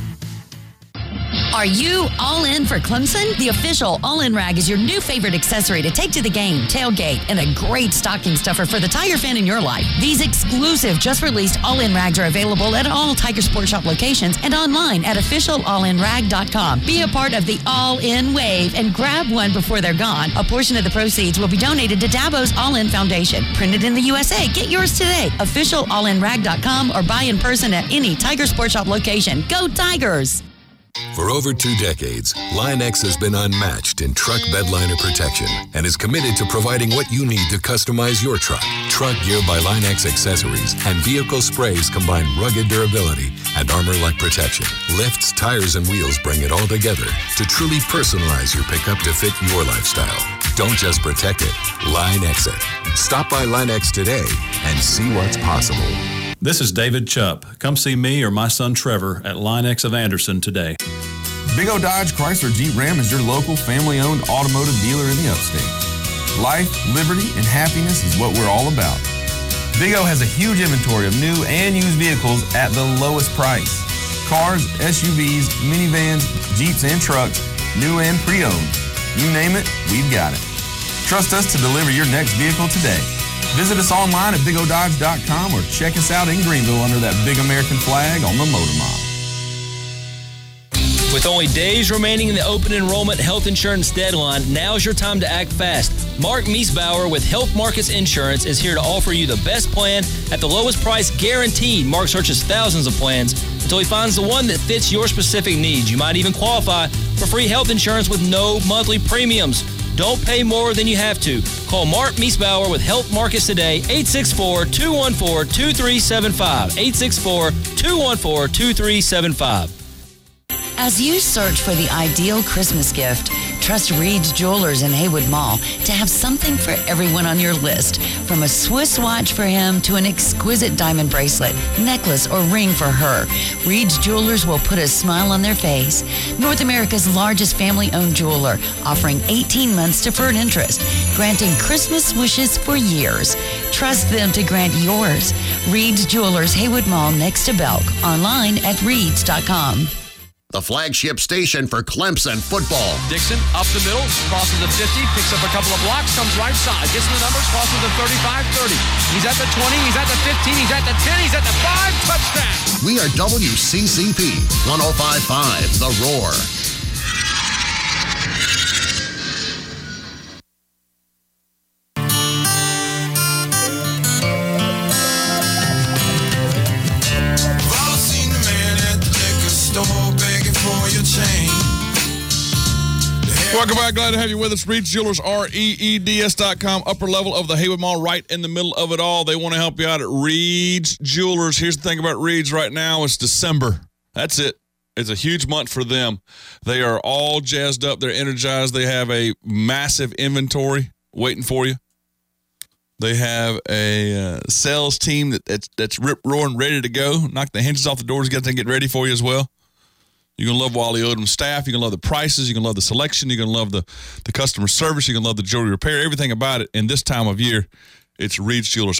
Are you all in for Clemson? The official All-In Rag is your new favorite accessory to take to the game, tailgate, and a great stocking stuffer for the Tiger fan in your life. These exclusive, just-released All-In Rags are available at all Tiger Sport Shop locations and online at officialallinrag.com. Be a part of the All-In wave and grab one before they're gone. A portion of the proceeds will be donated to Dabo's All-In Foundation. Printed in the USA. Get yours today. Officialallinrag.com or buy in person at any Tiger Sport Shop location. Go Tigers! For over 2 decades, Line-X has been unmatched in truck bedliner protection and is committed to providing what you need to customize your truck. Truck Gear by Line-X Accessories and vehicle sprays combine rugged durability and armor-like protection. Lifts, tires, and wheels bring it all together to truly personalize your pickup to fit your lifestyle. Don't just protect it, Line-X it. Stop by Line-X today and see what's possible. This is David Chupp. Come see me or my son Trevor at Line-X of Anderson today. Big O Dodge Chrysler Jeep Ram is your local family-owned automotive dealer in the upstate. Life, liberty, and happiness is what we're all about. Big O has a huge inventory of new and used vehicles at the lowest price. Cars, SUVs, minivans, Jeeps, and trucks, new and pre-owned. You name it, we've got it. Trust us to deliver your next vehicle today. Visit us online at bigododge.com or check us out in Greenville under that big American flag on the Motor Mile. With only days remaining in the open enrollment health insurance deadline, now's your time to act fast. Mark Miesbauer with Health Markets Insurance is here to offer you the best plan at the lowest price guaranteed. Mark searches thousands of plans until he finds the one that fits your specific needs. You might even qualify for free health insurance with no monthly premiums. Don't pay more than you have to. Call Mark Miesbauer with Health Markets today, 864-214-2375, 864-214-2375. As you search for the ideal Christmas gift, Trust Reed's Jewelers in Haywood Mall to have something for everyone on your list, from a Swiss watch for him to an exquisite diamond bracelet, necklace, or ring for her. Reed's Jewelers will put a smile on their face. North America's largest family-owned jeweler, offering 18 months deferred interest, granting Christmas wishes for years. Trust them to grant yours. Reed's Jewelers, Haywood Mall, next to Belk. Online at reeds.com. The flagship station for Clemson football. Dixon up the middle, crosses the 50, picks up a couple of blocks, comes right side, gets the numbers, crosses the 35-30. He's at the 20, he's at the 15, he's at the 10, he's at the 5, touchdown. We are WCCP 105.5 The Roar. Welcome back. Glad to have you with us. Reed's Jewelers, REEDS.com. Upper level of the Haywood Mall, right in the middle of it all. They want to help you out at Reed's Jewelers. Here's the thing about Reed's right now. It's December. That's it. It's a huge month for them. They are all jazzed up. They're energized. They have a massive inventory waiting for you. They have a sales team that's rip-roaring, ready to go. Knock the hinges off the doors, get ready for you as well. You're going to love Wally Odom's staff. You're going to love the prices. You're going to love the selection. You're going to love the customer service. You're going to love the jewelry repair, everything about it. And this time of year, it's Reed's Jewelers,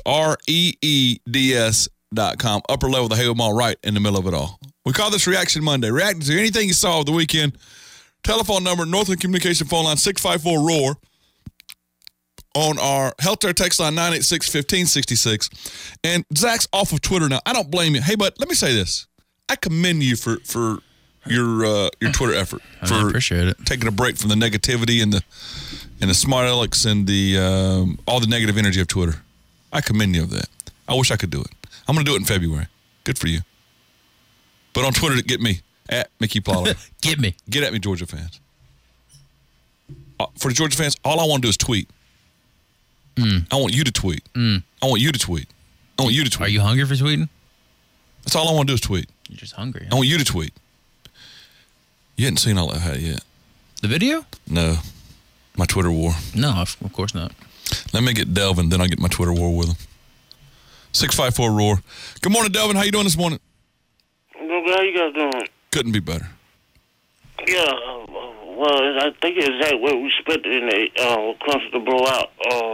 REEDS.com. Upper level of the Haywood Mall, right in the middle of it all. We call this Reaction Monday. Reacting to anything you saw over the weekend. Telephone number, Northland Communication phone line, 654-ROAR. On our Healthcare text line, 986-1566. And Zach's off of Twitter now. I don't blame you. Hey, but let me say this. I commend you for your Twitter effort. I appreciate it. Taking a break from the negativity and the smart alecks and the all the negative energy of Twitter. I commend you of that. I wish I could do it. I'm going to do it in February. Good for you. But on Twitter, get me at Mickey Pollard. Get me. Get at me, Georgia fans. For the Georgia fans, all I want to do is tweet. I want you to tweet. I want you to tweet. I want you to tweet. Are you hungry for tweeting? That's all I want to do is tweet. You're just hungry. I want you to tweet. You hadn't seen all I had yet. The video? No. My Twitter war. No, of course not. Let me get Delvin, then I'll get my Twitter war with him. 654-ROAR. Good morning, Delvin. How you doing this morning? I'm doing good. How you guys doing? Couldn't be better. Yeah, well, I think it's exactly what we expected in the Clemson to blow out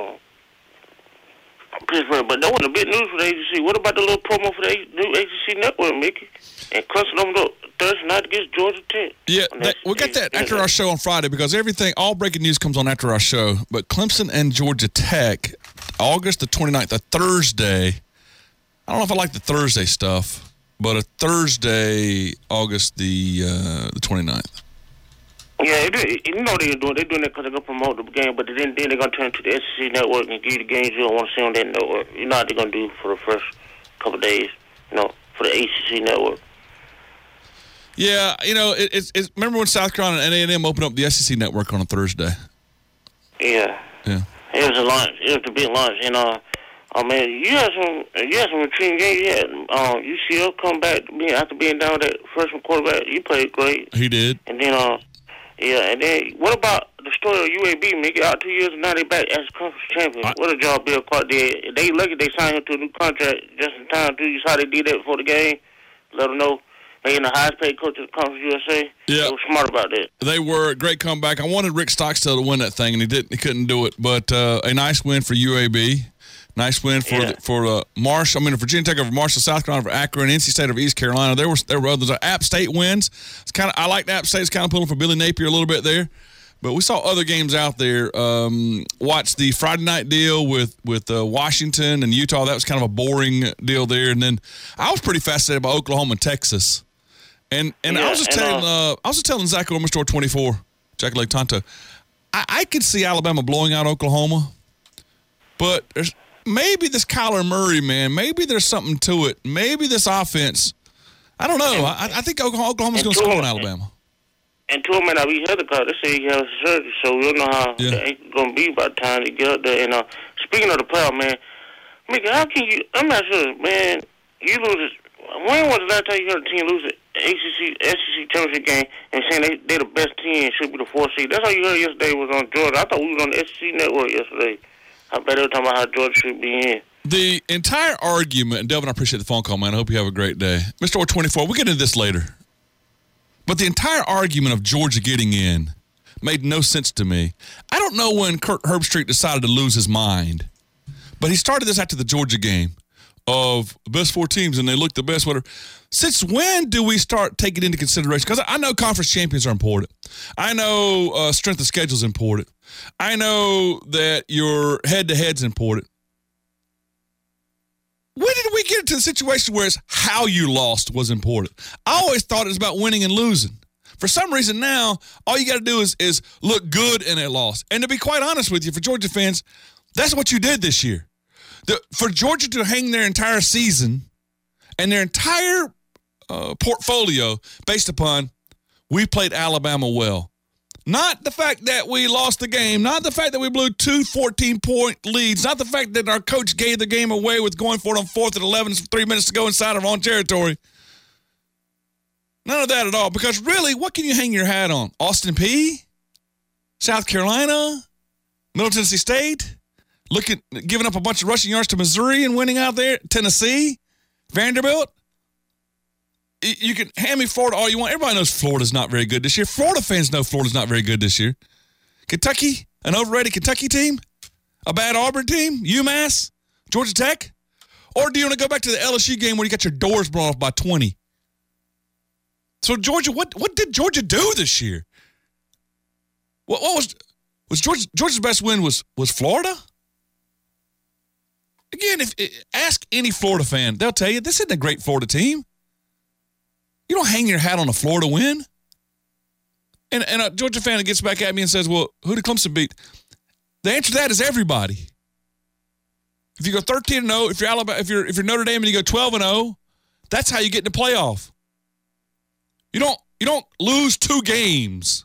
Pittsburgh. But that wasn't a big news for the ACC. What about the little promo for the new ACC network, Mickey? And Clemson on the Thursday night against Georgia Tech. Yeah, we got that after our show on Friday because all breaking news comes on after our show. But Clemson and Georgia Tech, August the 29th, a Thursday. I don't know if I like the Thursday stuff, but a Thursday, August the 29th. Yeah, you know they're doing that because they're going to promote the game, but then they're going to turn to the SEC network and give you the games you don't want to see on that network. You know what they're going to do for the first couple of days, for the ACC network. Yeah, it's remember when South Carolina and A&M opened up the SEC network on a Thursday? Yeah. Yeah. It was a launch. It was a big launch, and man, you had some intriguing games. You had UCF come back after being down with that freshman quarterback. He played great. He did. And then and then what about the story of UAB? Make it out 2 years, and now they back as conference champions. What a job Bill Clark did. They lucky they signed him to a new contract just in time. You saw how they did that before the game. Let them know. They in the highest paid coach of the Conference USA. Yeah. They were smart about that. They were a great comeback. I wanted Rick Stockstill to win that thing, and he didn't. He couldn't do it. But a nice win for UAB. Nice win for Marshall. Virginia Tech over Marshall, South Carolina for Akron, NC State over East Carolina. There were others. App State wins. I like App State. It's kind of pulling for Billy Napier a little bit there. But we saw other games out there. Watched the Friday night deal with Washington and Utah. That was kind of a boring deal there. And then I was pretty fascinated by Oklahoma and Texas. And I was just telling Zach Orman Store 24, Jack Lake Tonto, I could see Alabama blowing out Oklahoma, but maybe this Kyler Murray, man, maybe there's something to it. Maybe this offense, I don't know. I think Oklahoma's going to score on Alabama. And Tua may not be here because they say he has surgery, so we don't know how it's going to be by the time they get up there. And speaking of the playoff, man, Mickey, how can you? I'm not sure, man. You lose it. When was the last time you heard a team lose it SEC championship game and saying they the best team and should be the 4th seed. That's all you heard yesterday was on Georgia. I thought we was on the SEC network yesterday. I bet they were talking about how Georgia should be in. The entire argument, and Delvin, I appreciate the phone call, man. I hope you have a great day. Mr. Orr 24, we'll get into this later. But the entire argument of Georgia getting in made no sense to me. I don't know when Kirk Herbstreit decided to lose his mind, but he started this after the Georgia game of the best 4 teams, and they look the best. Whatever. Since when do we start taking into consideration? Because I know conference champions are important. I know strength of schedule is important. I know that your head-to-head's important. When did we get into the situation where it's how you lost was important? I always thought it was about winning and losing. For some reason now, all you got to do is look good in a loss. And to be quite honest with you, for Georgia fans, that's what you did this year. For Georgia to hang their entire season and their entire portfolio based upon we played Alabama well. Not the fact that we lost the game, not the fact that we blew 2 14-point leads, not the fact that our coach gave the game away with going for it on 4th and 11 with 3 minutes to go inside our own territory. None of that at all. Because really, what can you hang your hat on? Austin Peay? South Carolina? Middle Tennessee State? Giving up a bunch of rushing yards to Missouri and winning out there? Tennessee? Vanderbilt? You can hand me Florida all you want. Everybody knows Florida's not very good this year. Florida fans know Florida's not very good this year. Kentucky? An overrated Kentucky team? A bad Auburn team? UMass? Georgia Tech? Or do you want to go back to the LSU game where you got your doors blown off by 20? So Georgia, what did Georgia do this year? What was Georgia's best win was Florida? Again, ask any Florida fan, they'll tell you this isn't a great Florida team. You don't hang your hat on a Florida win. And a Georgia fan gets back at me and says, "Well, who did Clemson beat?" The answer to that is everybody. If you go 13-0, if you're Alabama, if you're Notre Dame and you go 12-0, that's how you get in the playoff. You don't lose 2 games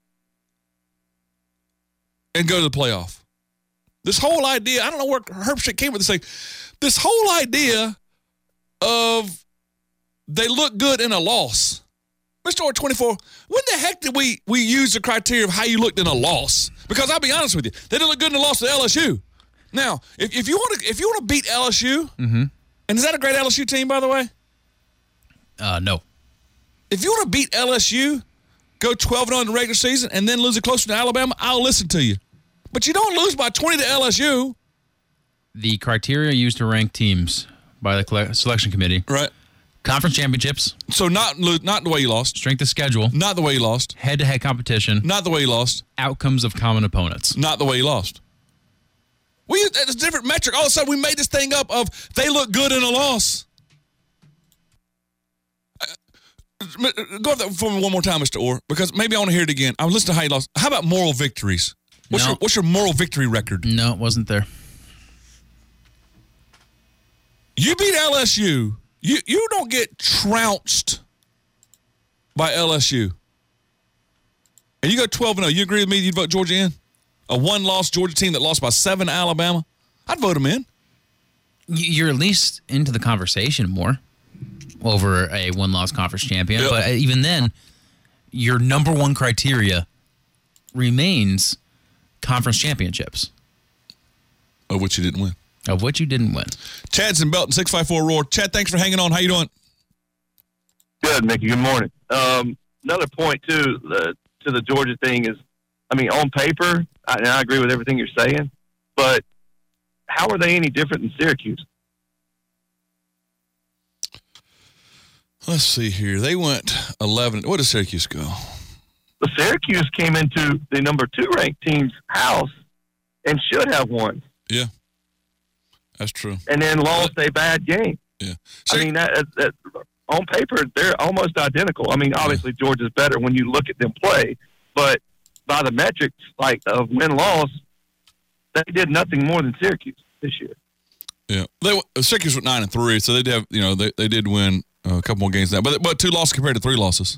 and go to the playoff. This whole idea, I don't know where Herbstreit came with this thing. This whole idea of they look good in a loss. Mr. Orr 24, when the heck did we use the criteria of how you looked in a loss? Because I'll be honest with you, they didn't look good in a loss to LSU. Now, if you want to beat LSU, and is that a great LSU team, by the way? No. If you want to beat LSU, go 12-0 in the regular season, and then lose it closer to Alabama, I'll listen to you. But you don't lose by 20 to LSU. The criteria used to rank teams by the selection committee. Right. Conference championships. So not the way you lost. Strength of schedule. Not the way you lost. Head-to-head competition. Not the way you lost. Outcomes of common opponents. Not the way you lost. It's a different metric. All of a sudden, we made this thing up of they look good in a loss. Go over that for me one more time, Mr. Orr, because maybe I want to hear it again. I was listening to how you lost. How about moral victories? What's your moral victory record? No, it wasn't there. You beat LSU. You don't get trounced by LSU. And you go 12-0. You agree with me? You'd vote Georgia in? A one-loss Georgia team that lost by 7 to Alabama? I'd vote them in. You're at least into the conversation more over a one-loss conference champion. Yep. But even then, your number one criteria remains conference championships. Of which you didn't win. Of which you didn't win. Chad's in Belton, 654-ROAR. Chad, thanks for hanging on. How you doing? Good, Mickey. Good morning. Another point, too, to the Georgia thing is, I mean, on paper, and I agree with everything you're saying, but how are they any different than Syracuse? Let's see here. They went 11. What did Syracuse go? The Syracuse came into the number 2 ranked team's house and should have won. Yeah. That's true. And then lost a bad game. Yeah. I mean, that on paper, they're almost identical. I mean, obviously, Georgia's better when you look at them play, but by the metrics, like of win-loss, they did nothing more than Syracuse this year. Yeah. Syracuse went 9-3, so they did have, they did win a couple more games now, but 2 losses compared to 3 losses.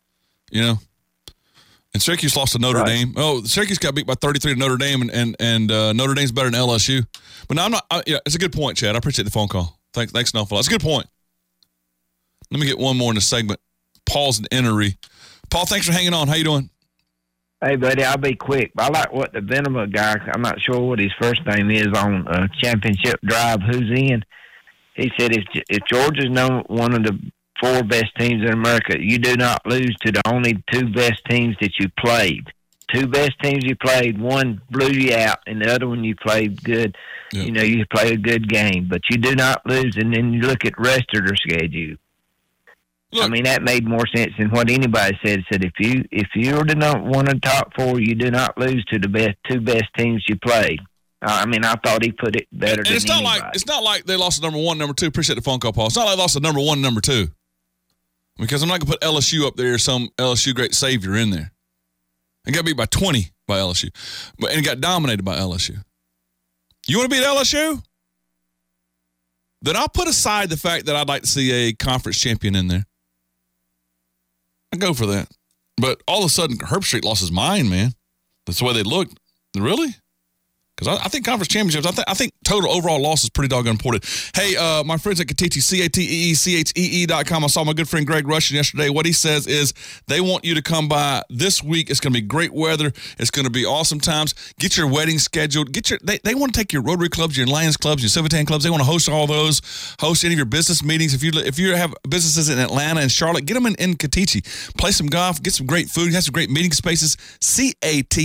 And Syracuse lost to Notre Dame. Oh, Syracuse got beat by 33 to Notre Dame, and Notre Dame's better than LSU. But no, I'm not. It's a good point, Chad. I appreciate the phone call. Thanks an awful lot. It's a good point. Let me get one more in this segment. Paul's in Enoree. Paul, thanks for hanging on. How you doing? Hey, buddy, I'll be quick. I like what the Venema guy, I'm not sure what his first name is, on Championship Drive, Who's In. He said if Georgia's one of the 4 best teams in America, you do not lose to the only 2 best teams that you played. 2 best teams you played, one blew you out, and the other one you played good. Yep. You know, you played a good game, but you do not lose. And then you look at the rest of their schedule. Look, I mean, that made more sense than what anybody said. Said if you were one of the top 4, you do not lose to the 2 best teams you played. I mean, I thought he put it better than anybody. It's not like they lost to number 1, number 2. Appreciate the phone call, Paul. It's not like they lost to number 1, number 2. Because I'm not going to put LSU up there, some LSU great savior in there. It got beat by 20 by LSU. And it got dominated by LSU. You want to beat LSU? Then I'll put aside the fact that I'd like to see a conference champion in there. I go for that. But all of a sudden, Herb Street lost his mind, man. That's the way they looked. Really? Because I think conference championships, I think total overall loss is pretty doggone important. Hey, my friends at Kateche, CATEECHEE.com. I saw my good friend Greg Russian yesterday. What he says is they want you to come by this week. It's going to be great weather. It's going to be awesome times. Get your wedding scheduled. They want to take your Rotary clubs, your Lions clubs, your Civitan clubs. They want to host all those. Host any of your business meetings. If you have businesses in Atlanta and Charlotte, get them in Kateche. Play some golf. Get some great food. Have some great meeting spaces.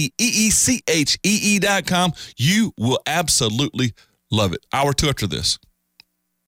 CATEECHEE.com. You will absolutely love it. Hour 2 after this.